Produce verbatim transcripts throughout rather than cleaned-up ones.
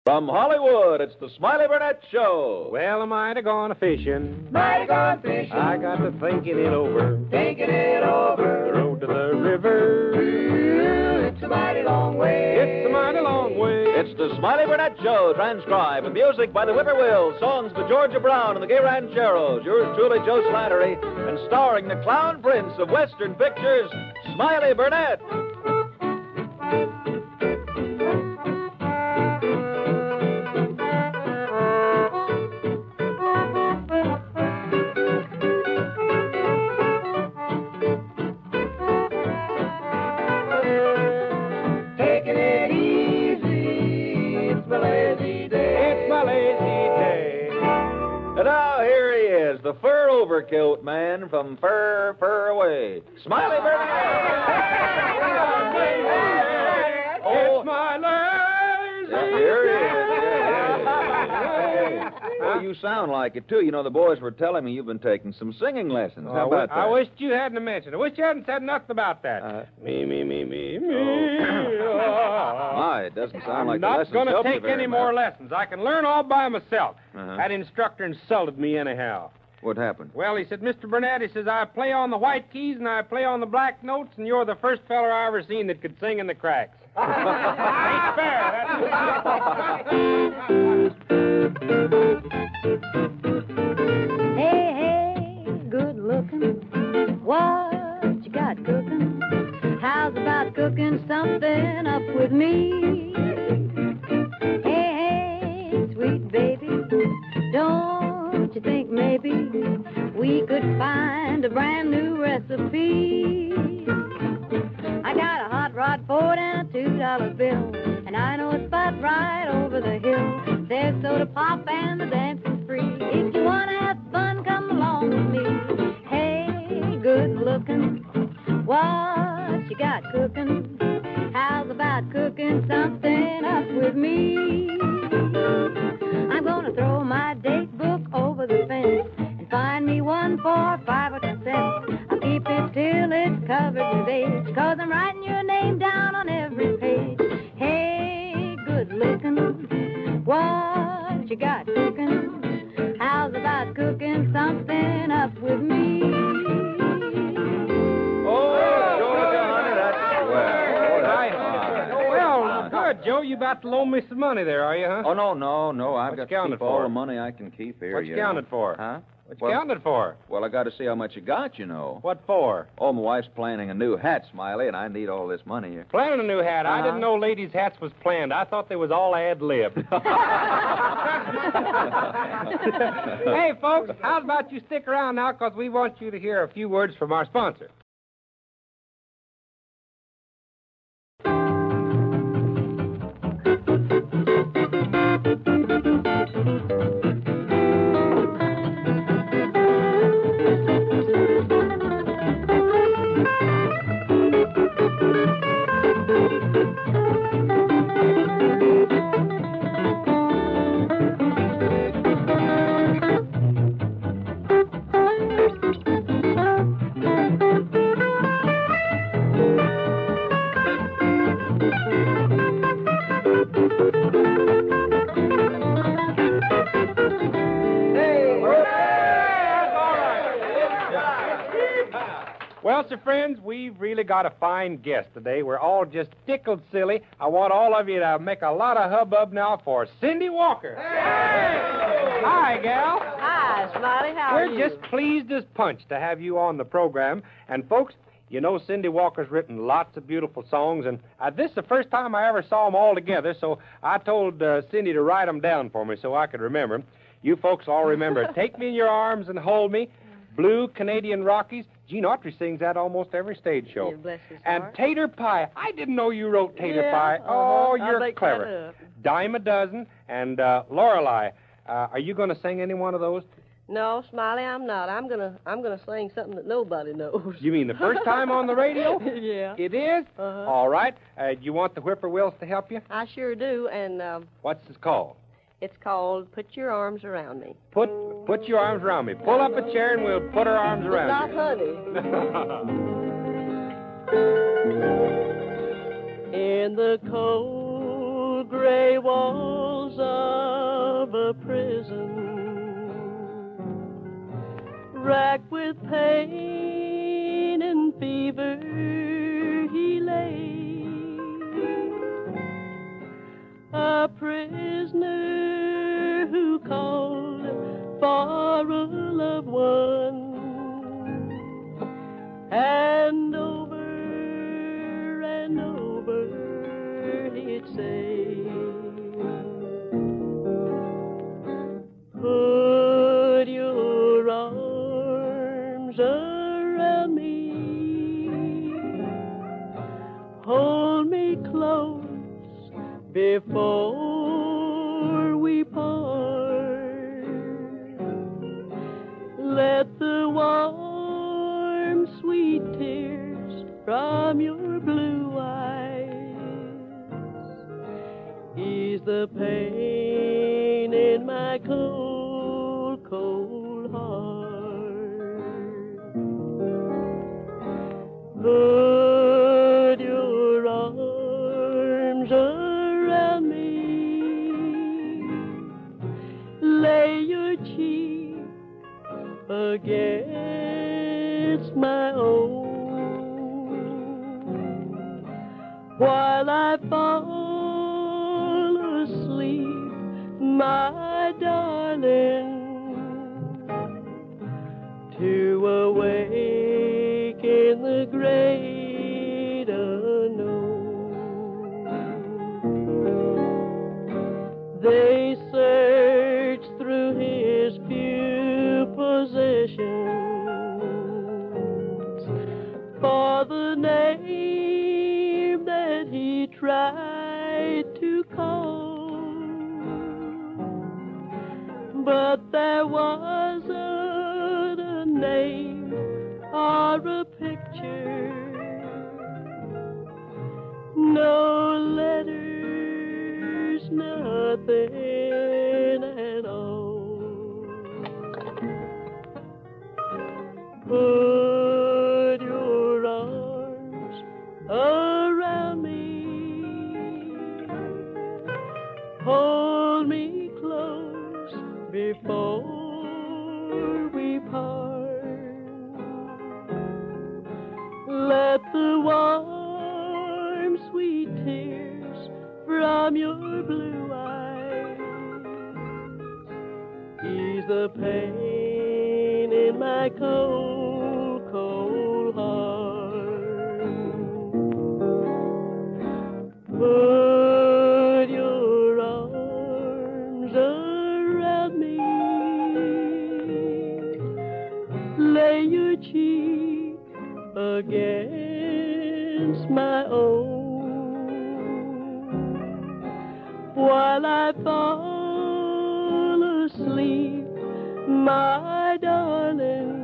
From Hollywood, it's the Smiley Burnett Show. Well, am I gone a fishing? Mighty gone fishing. I got to thinking it over. Thinking it over. The road to the river. Ooh, it's a mighty long way. It's a mighty long way. It's the Smiley Burnett Show, transcribed with music by the Whippoorwills, songs by Georgia Brown and the Gay Rancheros, yours truly, Joe Slattery, and starring the clown prince of Western pictures, Smiley Burnett. The fur overcoat man from fur, fur away. Smiley Burnett! Oh, it's my lazy yeah, here he is. Yeah, yeah. Well, you sound like it, too. You know, the boys were telling me you've been taking some singing lessons. How about that? I wish you hadn't mentioned it. I wish you hadn't said nothing about that. Uh, me, me, me, me, me. Oh. My, it doesn't sound I'm like the not lessons going to helped you take very any much. more lessons. I can learn all by myself. Uh-huh. That instructor insulted me anyhow. What happened? Well, he said, Mister Burnett, he says, I play on the white keys and I play on the black notes, and you're the first feller I ever seen that could sing in the cracks. Ain't fair. Hey, hey, good looking. What you got cooking? How's about cooking something up with me? Hey, hey, sweet baby, don't you think maybe we could find a brand new recipe? I got a hot rod Ford and a two dollar bill, and I know a spot right over the hill. There's soda pop and the dancing's free. If you wanna have fun, come along with me. Hey, good looking, what you got cooking? How's about cooking something up with me? I'm gonna throw my date book over the fence and find me one for five or ten cents. I'll keep it till it's covered with age, 'cause I'm writing your name down on every page. Hey, good looking, what you got cooking? How's about cooking something up with me? Oh, Georgia, honey, that's swell. Oh, that's fine. Well, good, Joe. You about to loan me some money there, are you, huh? Oh, no, no, no. I've What's got to counted keep all for? the money I can keep here. What you you know. counted for? Huh? What you well, counted for? Well, I got to see how much you got, you know. What for? Oh, my wife's planning a new hat, Smiley, and I need all this money here. Planning a new hat. Uh-huh. I didn't know ladies' hats was planned. I thought they was all ad-lib. Hey, folks, how about you stick around now, because we want you to hear a few words from our sponsor. Well, sir, friends, we've really got a fine guest today. We're all just tickled silly. I want all of you to make a lot of hubbub now for Cindy Walker. Hey! Hi, gal. Hi, Smiley. How We're are you? just pleased as punch to have you on the program. And, folks, you know Cindy Walker's written lots of beautiful songs, and uh, this is the first time I ever saw them all together, so I told uh, Cindy to write them down for me so I could remember them. You folks all remember Take Me in Your Arms and Hold Me, Blue Canadian Rockies. Gene Autry sings that almost every stage show. Yeah, bless his and heart. Tater Pie. I didn't know you wrote Tater Yeah, Pie. uh-huh. Oh, I'll you're make clever. that up. Dime a Dozen and uh, Lorelei. Uh, are you going to sing any one of those? No, Smiley, I'm not. I'm gonna I'm gonna sing something that nobody knows. You mean the first time on the radio? Yeah. It is? Uh-huh. All right. Uh, do you want the Whippoorwills to help you? I sure do, and um, What's it called? it's called Put Your Arms Around Me. Put put your arms around me. Pull up a chair and we'll put our arms But not around honey. In the cold gray walls of a prison. Racked with pain and fever, he lay, a prisoner who called for a loved one, and over and over he'd say, put your arms around me, hold me close before we part. Let the warm, sweet tears from your blue eyes ease the pain in my cold, cold heart. Put your arms around me, lay your cheek against my own, while I fall asleep, my darling, to awake in the great unknown. They searched through his few possessions for the name that he tried to call, but there wasn't a name or a picture, no letters, nothing at all. Put your arms around me, hold me close before we part. Let the warm, sweet tears from your blue eyes ease the pain in my cold, cold heart. Put your arms around me, lay your cheek against my own, while I fall asleep, my darling,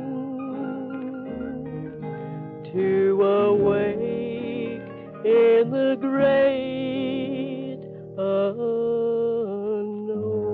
to awake in the great unknown.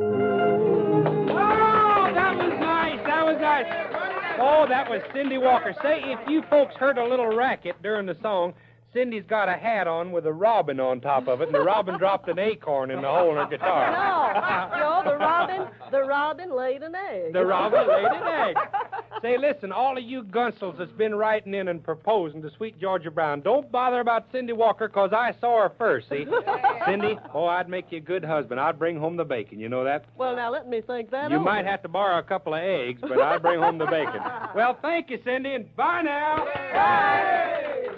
Oh, that was nice. That was nice. Oh, that was Cindy Walker. Say, if you folks heard a little racket during the song, Cindy's got a hat on with a robin on top of it, and the robin dropped an acorn in the hole in her guitar. No, no, the robin, the robin laid an egg. The robin laid an egg. Say, listen, all of you gunsels that's been writing in and proposing to Sweet Georgia Brown, don't bother about Cindy Walker, because I saw her first, see? Cindy, oh, I'd make you a good husband. I'd bring home the bacon. You know that? Well, now let me think that You over. might have to borrow a couple of eggs, but I'd bring home the bacon. Well, thank you, Cindy, and bye now. Bye.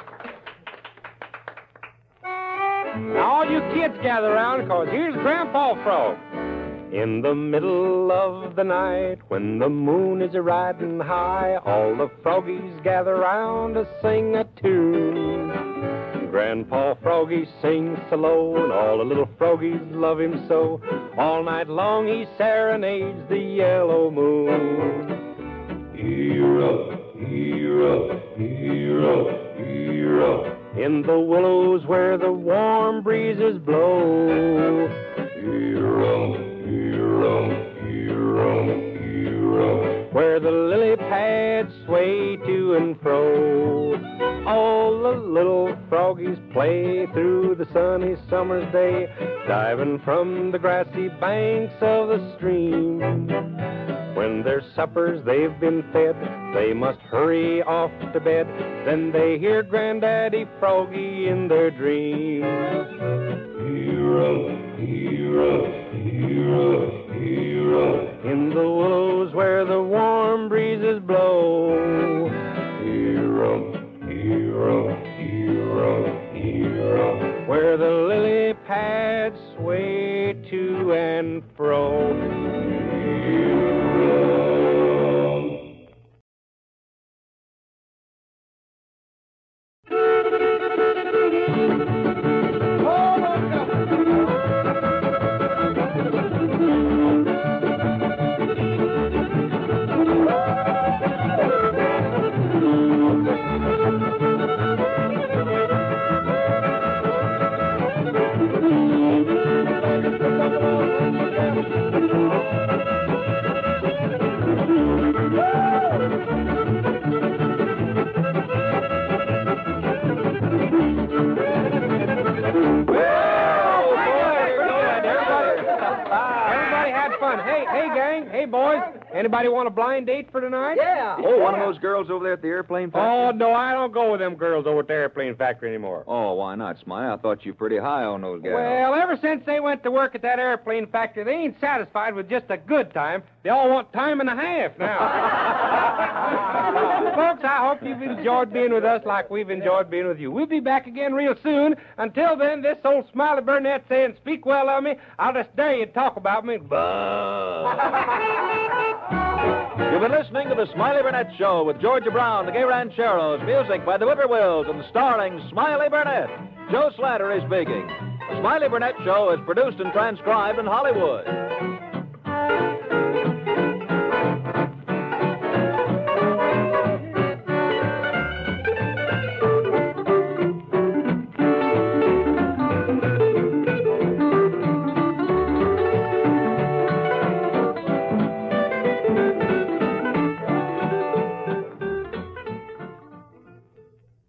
Now, all you kids gather around, because here's Grandpa Frog. In the middle of the night, when the moon is riding high, all the froggies gather round to sing a tune. Grandpa Froggy sings so low, and all the little froggies love him so. All night long he serenades the yellow moon. Hero, hero, hero, hero. In the willows where the warm breezes blow. Hero, hero, hero, hero. Where the lily pads sway to and fro. All the little froggies play through the sunny summer's day. diving from the grassy banks of the stream. When their suppers they've been fed, they must hurry off to bed. Then they hear Granddaddy Froggy in their dreams. Hero, hero, hero, hero. In the willows where the warm breezes blow. Hero, hero, hero, hero. Where the lily pads sway to and fro. Anybody want a blind date for tonight? Yeah. Oh, one of those girls over there at the airplane factory? Oh, no, I don't go with them girls over at the airplane factory anymore. Oh, why not, Smiley? I thought you were pretty high on those gals. Well, ever since they went to work at that airplane factory, they ain't satisfied with just a good time. They all want time and a half now. Folks, I hope you've enjoyed being with us like we've enjoyed being with you. We'll be back again real soon. Until then, this old Smiley Burnett saying, speak well of me. I'll just dare you to talk about me. You've been listening to the Smiley Burnett Show with Georgia Brown, the Gay Rancheros, music by the Whippoorwills, and starring Smiley Burnett. Joe Slattery speaking. The Smiley Burnett Show is produced and transcribed in Hollywood.